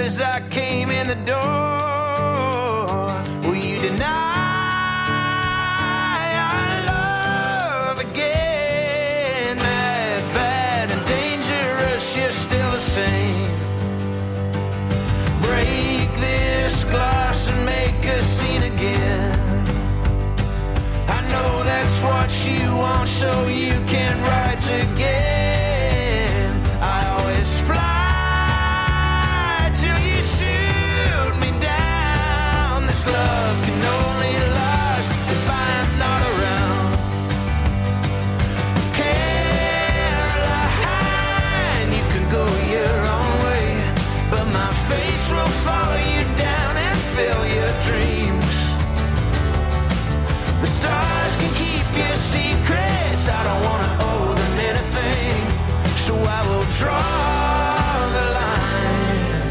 as I came in the door. Will you deny our love again? Mad, bad, and dangerous, you're still the same. Break this glass and make a scene again. I know that's what you want, so you can write again. I always fly till you shoot me down. This love can only last if I'm not around. Caroline, you can go your own way, but my face will follow you down and fill your dreams. The stars can keep your secrets. I don't want to owe them anything, so I will draw the line.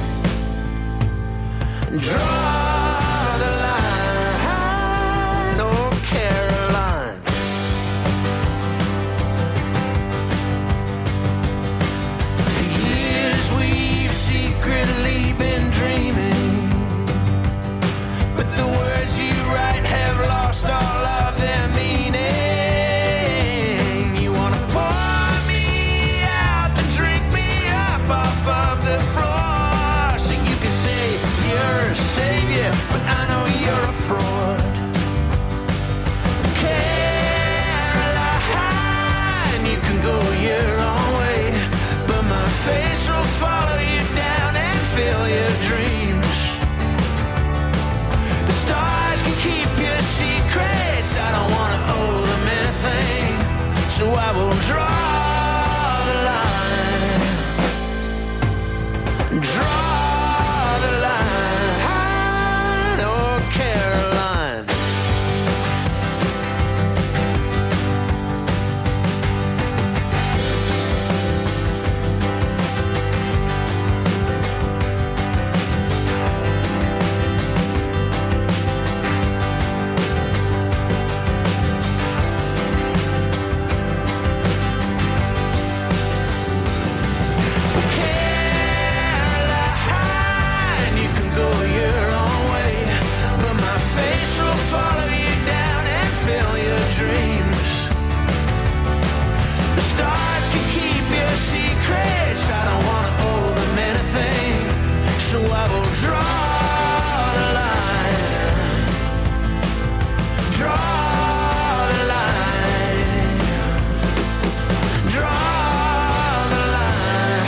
Draw the line. Oh, Caroline. For years we've secretly been dreaming, but the words you write have lost all of their meaning. You wanna pour me out and drink me up off of the floor, so you can say you're a savior, but I know you're a fraud. Caroline, you can go your own way, but my face will follow you down and fill your dreams. The stars can keep your secrets. I don't want to owe them anything, so I will draw the line. Draw the line. Oh, Caroline. Caroline, you can go your own way, but my face will follow you down and fill your dreams. The stars can keep your secrets. I don't want to owe them anything, so I will draw the line. Draw the line. Draw the line.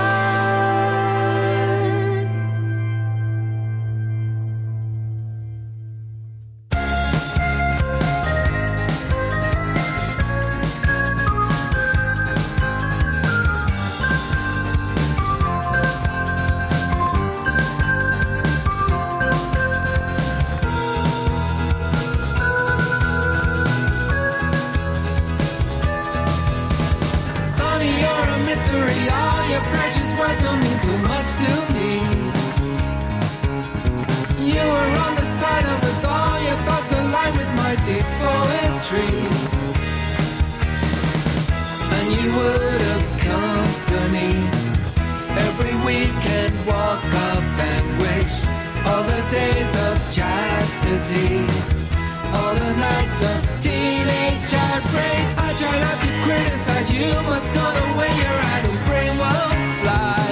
Sonny, you're a mystery. All your precious words don't mean so much to me. You were on the side of us. All your thoughts align with my deep poetry. And you would accompany every weekend walk up and wish all the days of chastity, all the nights of teenage outrage. I try not to criticize you, must go the way your idle brain will fly.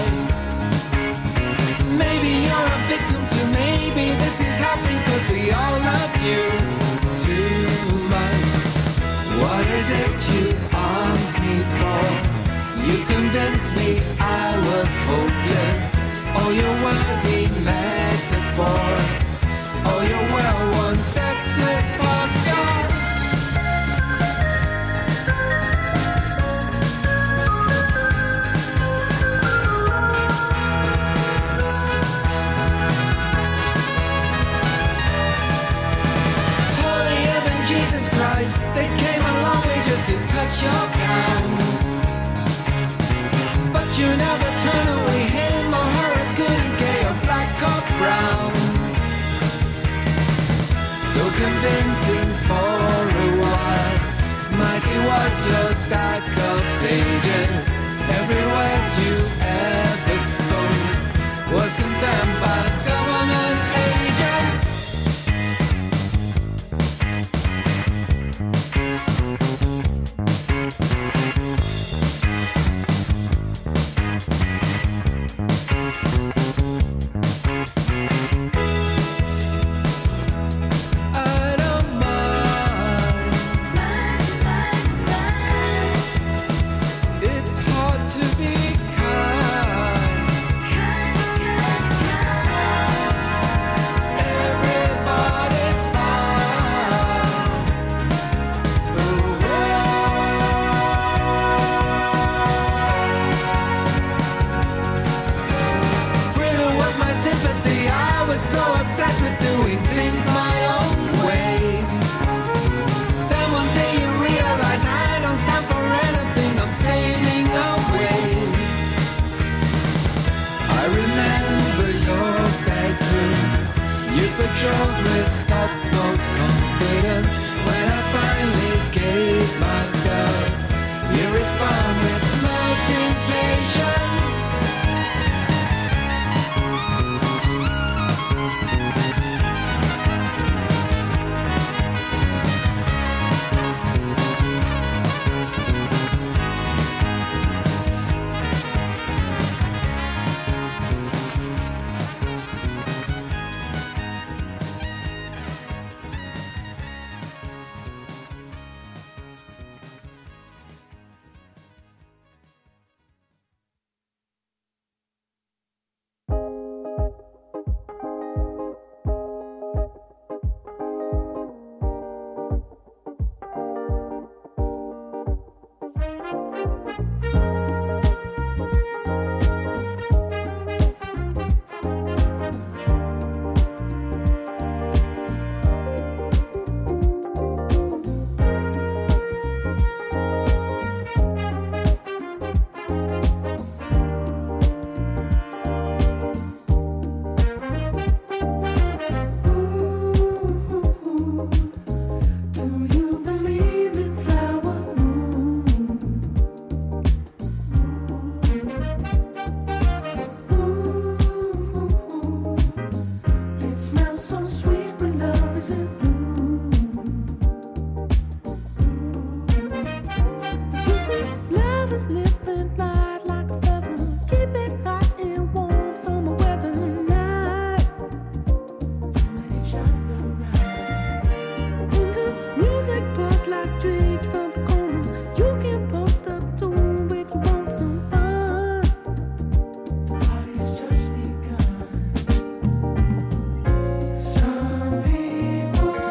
Maybe you're a victim too, maybe this is happening cause we all love you too much. What is it you armed me for? You convinced me I was hopeless. All your wordy metaphors, all your well-worn sexless posture. Holier than Jesus Christ, they came a long way just to touch your gown. But you never turn away him or her, good and gay or black or brown. So convincing for a while, mighty was your stack of pages. Every word you ever spoke was condemned controlled with utmost confidence. When I finally gave myself, you respond with melting patience. Some people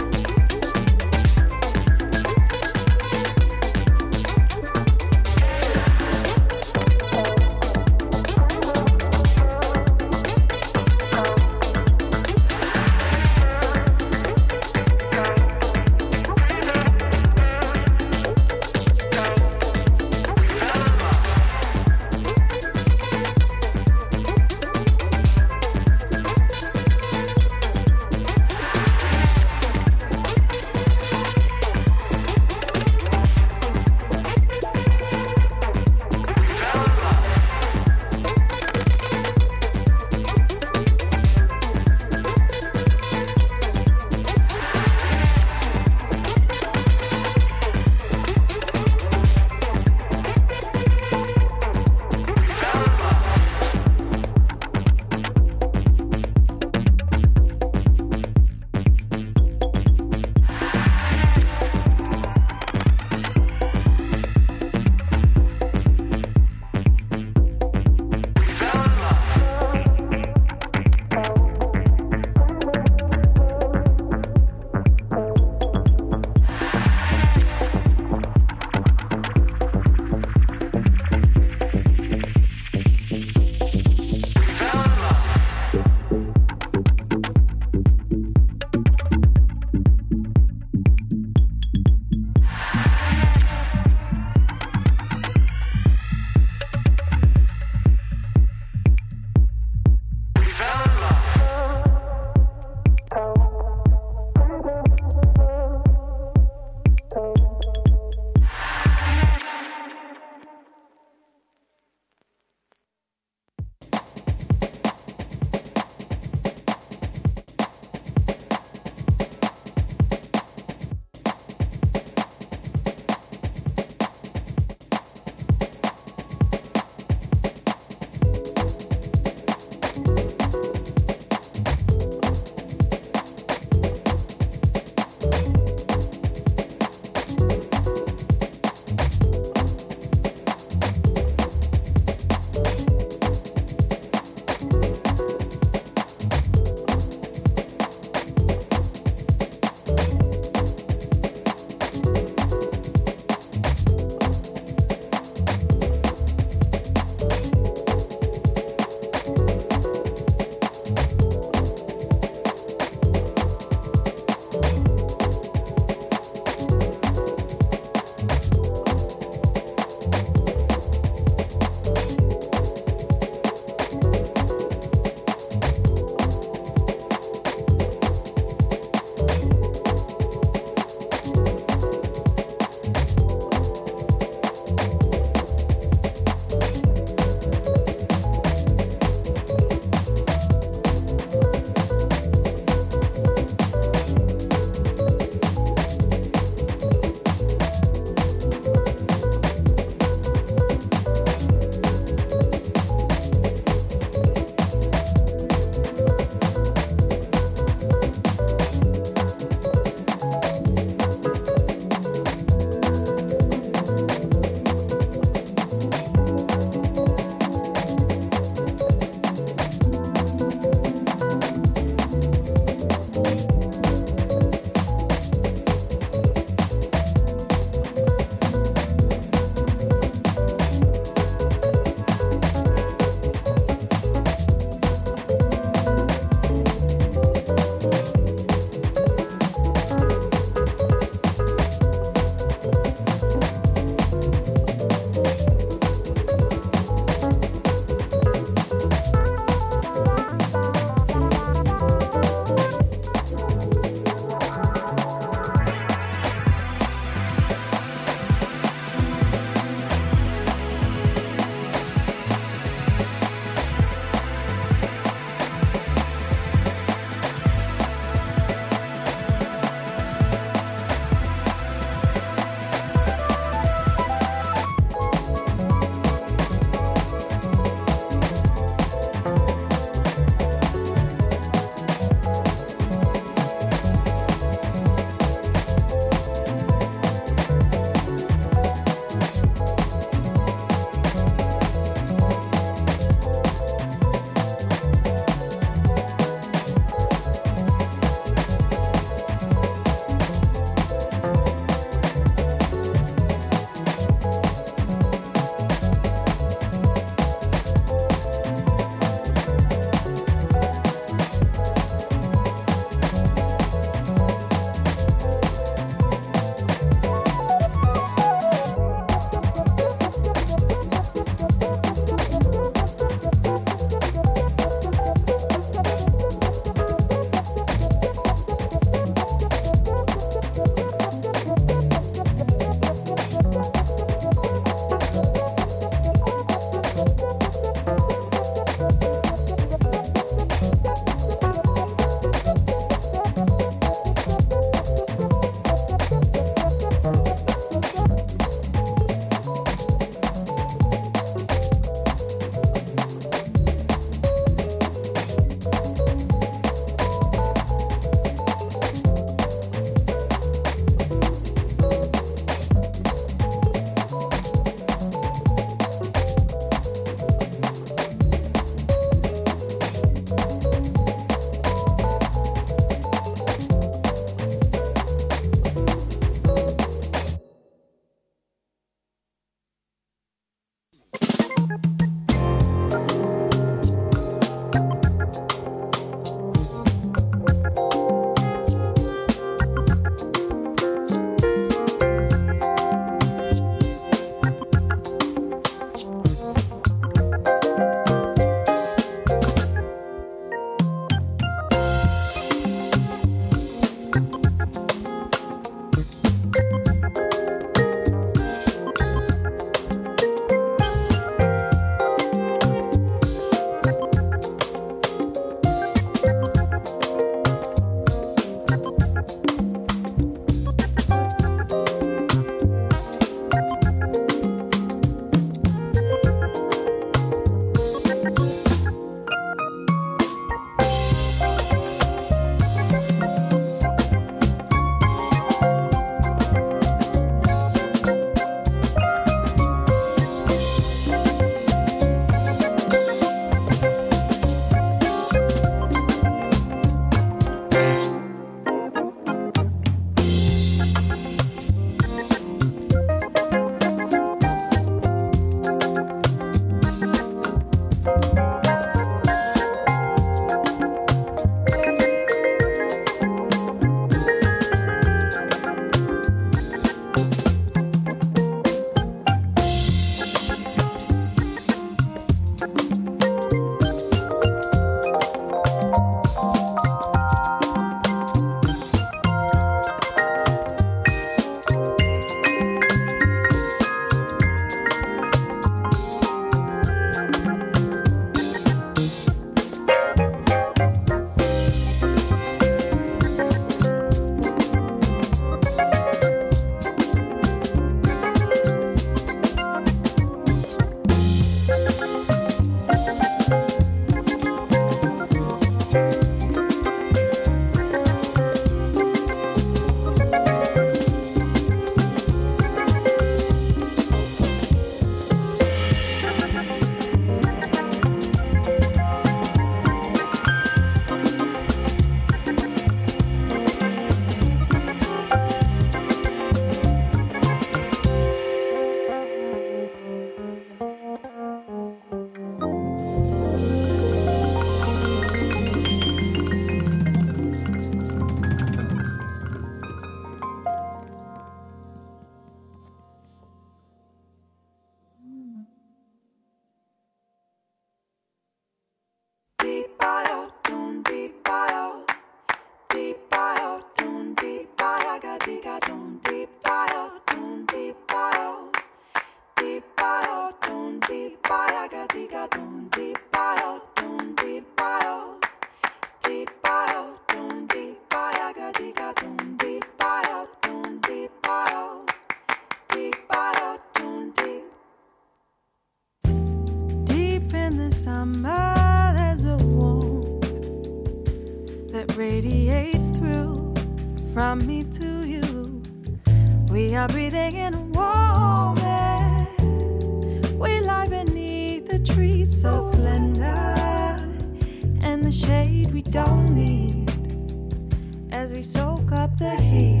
Deep in the summer, there's a warmth that radiates through from me to you. We are breathing in a warm air. We lie beneath the trees so slender, and the shade we don't need as we soak up the heat.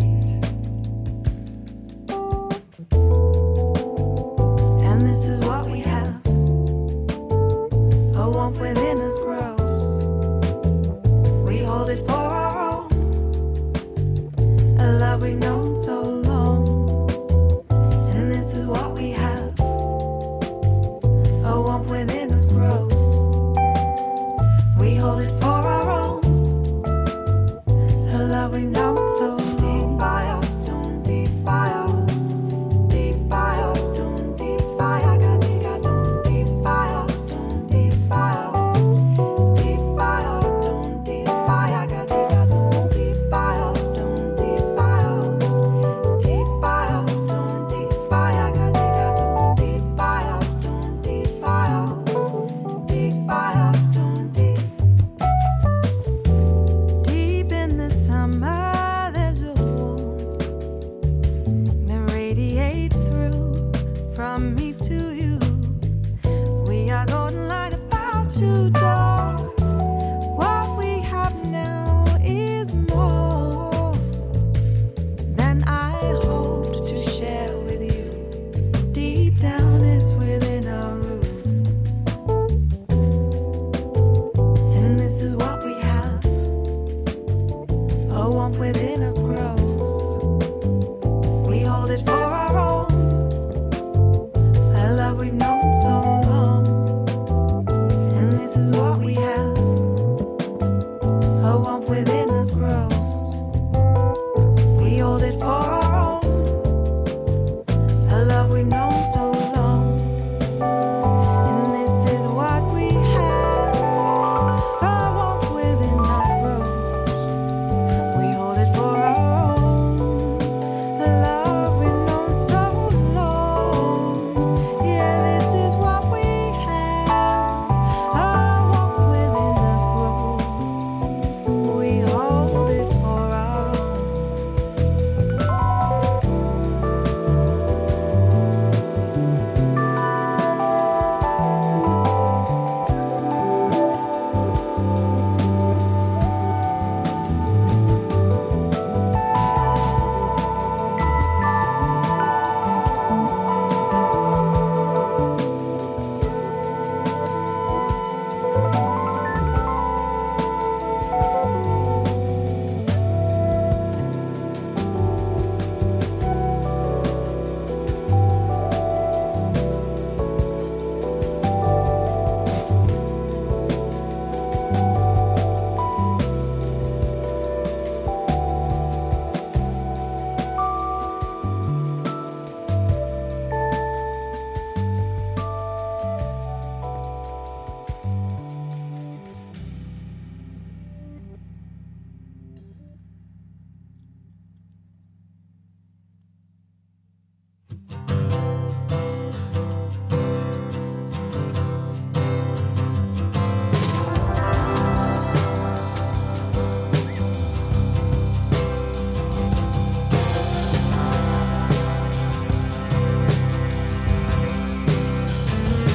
And this is what we have. A warmth within us grows. We hold it for our own. A love we've known so long. And this is what we have. A warmth within us grows. We hold it for our own. A love we've known so long. Deep by out, deep by out, deep by out, deep by out, deep by out, deep by out, deep by out, deep by out, deep by out, deep by out, deep by out, deep by out, deep by out, deep by out, deep by out, deep. Deep in the summer, there's a warmth that radiates through from me to you.